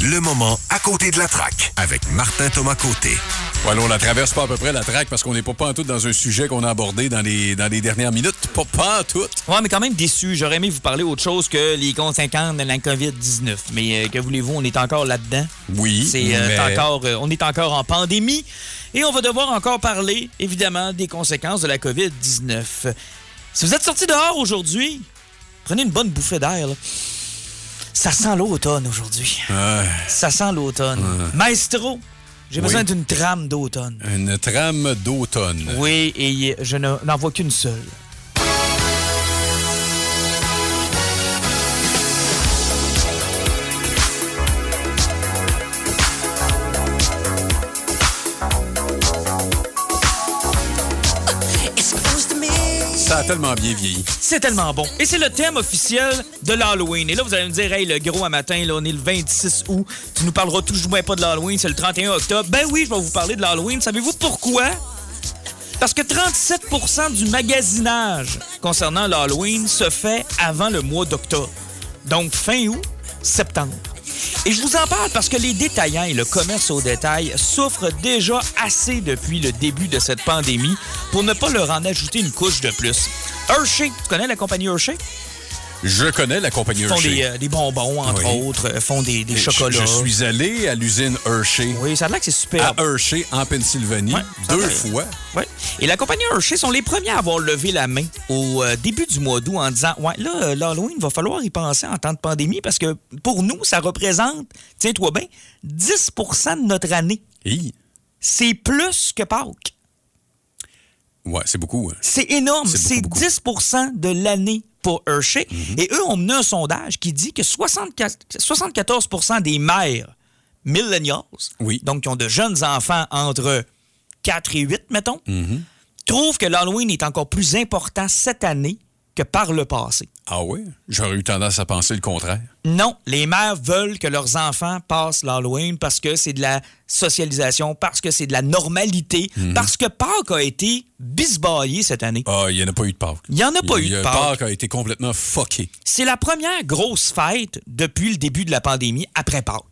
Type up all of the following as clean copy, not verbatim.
le moment à côté de la traque avec Martin Thomas Côté. Voilà, on la traverse pas à peu près la traque parce qu'on n'est pas en tout dans un sujet qu'on a abordé dans les dernières minutes. Pas en tout. Ouais, mais quand même déçu. J'aurais aimé vous parler autre chose que les conséquences de la COVID-19. Mais que voulez-vous, on est encore là-dedans. Oui, on est encore en pandémie. Et on va devoir encore parler, évidemment, des conséquences de la COVID-19. Si vous êtes sortis dehors aujourd'hui, prenez une bonne bouffée d'air, là. Ça sent l'automne aujourd'hui. Ça sent l'automne. Maestro, j'ai besoin d'une trame d'automne. Une trame d'automne. Oui, et je n'en vois qu'une seule. Ça a tellement bien vieilli. C'est tellement bon. Et c'est le thème officiel de l'Halloween. Et là, vous allez me dire, hey, le gros à matin, là, on est le 26 août. Tu nous parleras toujours pas de l'Halloween, c'est le 31 octobre. Ben oui, je vais vous parler de l'Halloween. Savez-vous pourquoi? Parce que 37% du magasinage concernant l'Halloween se fait avant le mois d'octobre. Donc, fin août, septembre. Et je vous en parle parce que les détaillants et le commerce au détail souffrent déjà assez depuis le début de cette pandémie pour ne pas leur en ajouter une couche de plus. Hershey, tu connais la compagnie Hershey? Je connais la compagnie Hershey. Ils font des bonbons, entre autres, font des chocolats. Je suis allé à l'usine Hershey. Oui, ça a l'air que c'est super. À Hershey, en Pennsylvanie, deux fois. Oui. Et la compagnie Hershey sont les premiers à avoir levé la main au début du mois d'août en disant, ouais, là, l'Halloween, il va falloir y penser en temps de pandémie parce que pour nous, ça représente, tiens-toi bien, 10 % de notre année. Hi. C'est plus que Pâques. Ouais, c'est beaucoup. Hein. C'est énorme. C'est 10 % de l'année pour Hershey. Mm-hmm. Et eux ont mené un sondage qui dit que 74 % des mères millennials, donc qui ont de jeunes enfants entre 4 et 8, mettons, trouvent que l'Halloween est encore plus important cette année que par le passé. Ah oui? J'aurais eu tendance à penser le contraire. Non, les mères veulent que leurs enfants passent l'Halloween parce que c'est de la socialisation, parce que c'est de la normalité, parce que Pâques a été bisbaillé cette année. Ah, il n'y en a pas eu de Pâques. Il n'y en a pas eu de Pâques. Pâques a été complètement fucké. C'est la première grosse fête depuis le début de la pandémie après Pâques.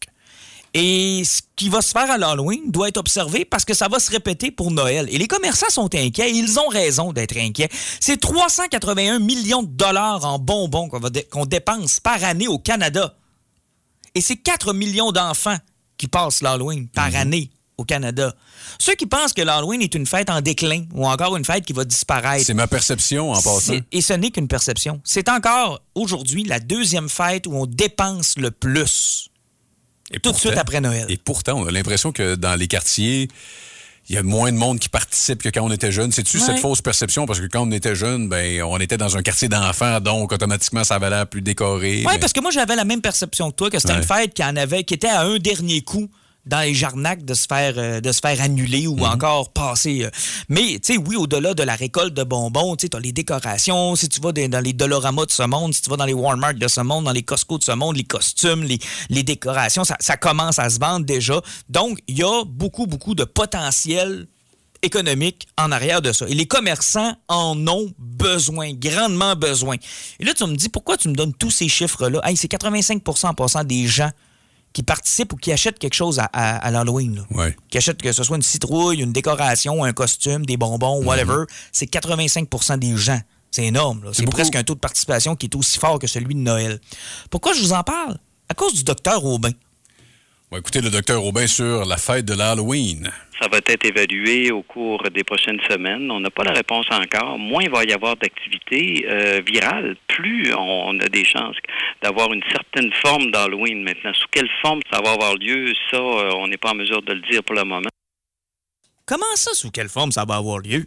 Et ce qui va se faire à l'Halloween doit être observé parce que ça va se répéter pour Noël. Et les commerçants sont inquiets et ils ont raison d'être inquiets. C'est 381 millions de dollars en bonbons qu'on dépense par année au Canada. Et c'est 4 millions d'enfants qui passent l'Halloween par année au Canada. Ceux qui pensent que l'Halloween est une fête en déclin ou encore une fête qui va disparaître. C'est ma perception en passant. Et ce n'est qu'une perception. C'est encore aujourd'hui la deuxième fête où on dépense le plus. Tout de suite après Noël. Et pourtant, on a l'impression que dans les quartiers, il y a moins de monde qui participe que quand on était jeune. C'est-tu cette fausse perception? Parce que quand on était jeune, ben, on était dans un quartier d'enfants, donc automatiquement, ça avait l'air plus décoré. Oui, parce que moi, j'avais la même perception que toi, que c'était une fête qui était à un dernier coup dans les Jarnacs de se faire annuler ou encore passer. Mais, tu sais, oui, au-delà de la récolte de bonbons, tu sais, t'as les décorations, si tu vas dans les Dollarama de ce monde, si tu vas dans les Walmart de ce monde, dans les Costco de ce monde, les costumes, les décorations, ça commence à se vendre déjà. Donc, il y a beaucoup, beaucoup de potentiel économique en arrière de ça. Et les commerçants en ont besoin, grandement besoin. Et là, tu me dis, pourquoi tu me donnes tous ces chiffres-là? Hey, c'est 85 % en passant des gens qui participent ou qui achètent quelque chose à l'Halloween. Qui achètent que ce soit une citrouille, une décoration, un costume, des bonbons, whatever. C'est 85 % des gens. C'est énorme. Là. C'est presque un taux de participation qui est aussi fort que celui de Noël. Pourquoi je vous en parle? À cause du docteur Aubin. On va écouter le docteur Aubin sur la fête de l'Halloween. Ça va être évalué au cours des prochaines semaines. On n'a pas la réponse encore. Moins il va y avoir d'activité virale, plus on a des chances d'avoir une certaine forme d'Halloween maintenant. Sous quelle forme ça va avoir lieu, ça, on n'est pas en mesure de le dire pour le moment. Comment ça, sous quelle forme ça va avoir lieu?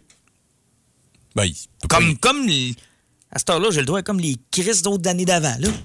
Ben, comme à cette heure-là, j'ai le droit comme les crises d'autres années d'avant, là.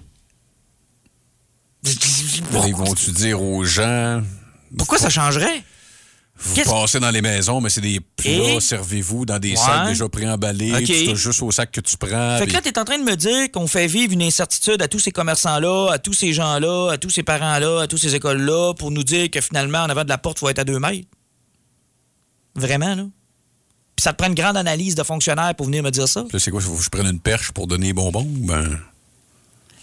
Ils vont-tu dire aux gens... Pourquoi ça changerait? Vous passez dans les maisons, mais c'est des plats, servez-vous dans des sacs déjà préemballés, c'est juste au sac que tu prends. Fait que là, t'es en train de me dire qu'on fait vivre une incertitude à tous ces commerçants-là, à tous ces gens-là, à tous ces parents-là, à toutes ces écoles-là, pour nous dire que finalement, en avant de la porte, il faut être à 2 mètres. Vraiment, là? Puis ça te prend une grande analyse de fonctionnaire pour venir me dire ça? Là, c'est quoi? Faut que je prenne une perche pour donner les bonbons? Ben...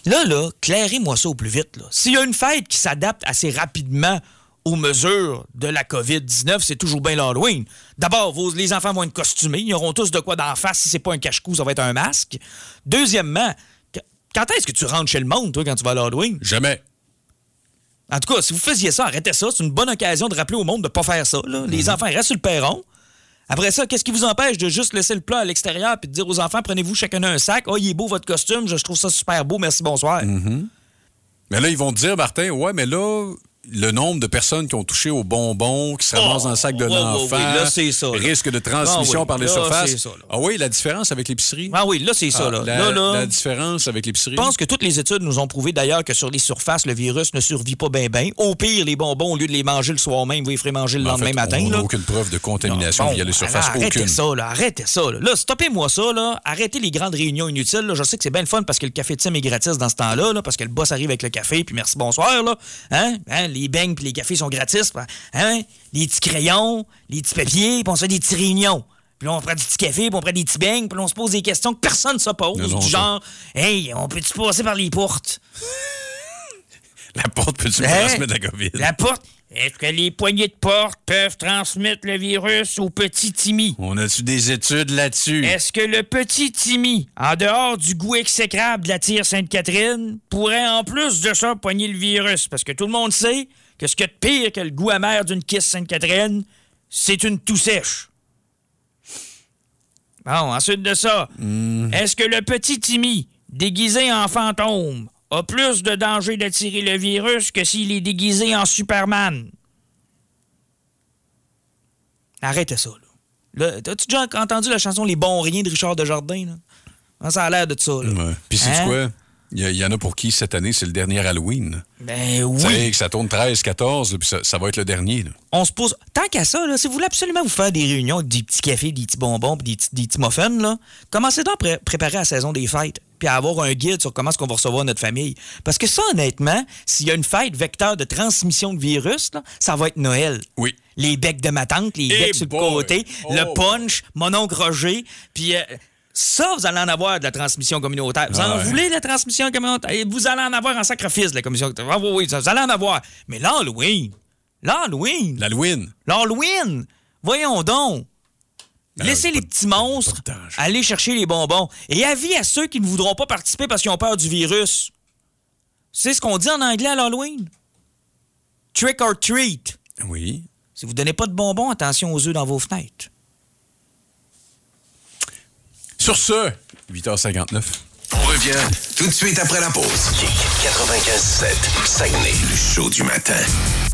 Là, clairez-moi ça au plus vite. Là. S'il y a une fête qui s'adapte assez rapidement aux mesures de la COVID-19, c'est toujours bien l'Halloween. D'abord, les enfants vont être costumés. Ils auront tous de quoi d'en face. Si c'est pas un cache-cou, ça va être un masque. Deuxièmement, quand est-ce que tu rentres chez le monde, toi, quand tu vas à l'Halloween? Jamais. En tout cas, si vous faisiez ça, arrêtez ça. C'est une bonne occasion de rappeler au monde de ne pas faire ça. Là. Les enfants restent sur le perron. Après ça, qu'est-ce qui vous empêche de juste laisser le plat à l'extérieur et de dire aux enfants, prenez-vous chacun un sac. « Oh, il est beau votre costume, je trouve ça super beau, merci, bonsoir. Mais là, ils vont te dire, Martin, ouais, mais là, le nombre de personnes qui ont touché aux bonbons, qui se ramassent dans le sac de l'enfant, là, c'est ça, là. Risque de transmission par les surfaces. C'est ça, là. Ah oui, la différence avec l'épicerie? Ah oui, là, c'est ça. Là. La différence avec l'épicerie? Je pense que toutes les études nous ont prouvé d'ailleurs que sur les surfaces, le virus ne survit pas bien. Au pire, les bonbons, au lieu de les manger le soir même, vous les ferez manger le lendemain matin. On n'a là. aucune preuve de contamination via les surfaces. Arrêtez ça, là. Arrêtez ça. Là, stoppez-moi ça. Là. Arrêtez les grandes réunions inutiles. Là. Je sais que c'est bien le fun parce que le café de Tim est gratis dans ce temps-là, là, parce que le boss arrive avec le café, puis merci, bonsoir. Là. Hein? Les beignes puis les cafés sont gratis. Hein? Les petits crayons, les petits papiers, puis on se fait des petites réunions. Puis là, on prend du petit café, puis on prend des petits beignes, puis là, on se pose des questions que personne ne se pose. Du genre, hey, on peut-tu passer par les portes? La porte peut-tu transmettre la COVID? La porte? Est-ce que les poignées de porte peuvent transmettre le virus au petit Timmy? On a-tu des études là-dessus? Est-ce que le petit Timmy, en dehors du goût exécrable de la tire Sainte-Catherine, pourrait en plus de ça poigner le virus? Parce que tout le monde sait que ce qu'il y a de pire que le goût amer d'une kiss Sainte-Catherine, c'est une toux sèche. Bon, ensuite de ça, est-ce que le petit Timmy, déguisé en fantôme, a plus de danger d'attirer le virus que s'il est déguisé en Superman? Arrêtez ça, là. T'as-tu déjà entendu la chanson « Les bons riens » de Richard Desjardins, là? Ça a l'air de ça, là. Ouais. Puis c'est quoi? Il y en a pour qui, cette année, c'est le dernier Halloween. Ben oui. Vous savez que ça tourne 13, 14, puis ça va être le dernier. Là. On se pose... Tant qu'à ça, là, si vous voulez absolument vous faire des réunions avec des petits cafés, des petits bonbons, puis des petits muffins, là, commencez donc à préparer la saison des fêtes, puis à avoir un guide sur comment est-ce qu'on va recevoir notre famille. Parce que ça, honnêtement, s'il y a une fête vecteur de transmission de virus, là, ça va être Noël. Oui. Les becs de ma tante, les becs sur le côté, le punch, mon oncle Roger, puis... ça, vous allez en avoir de la transmission communautaire. Vous en voulez de la transmission communautaire? Et vous allez en avoir en sacrifice de la commission communautaire. Ah, oui, vous allez en avoir. Mais l'Halloween, voyons donc. Laissez les petits monstres aller chercher les bonbons. Et avis à ceux qui ne voudront pas participer parce qu'ils ont peur du virus. C'est ce qu'on dit en anglais à l'Halloween. Trick or treat. Oui. Si vous ne donnez pas de bonbons, attention aux œufs dans vos fenêtres. Sur ce, 8h59. On revient tout de suite après la pause. 95.7, Saguenay, le show du matin.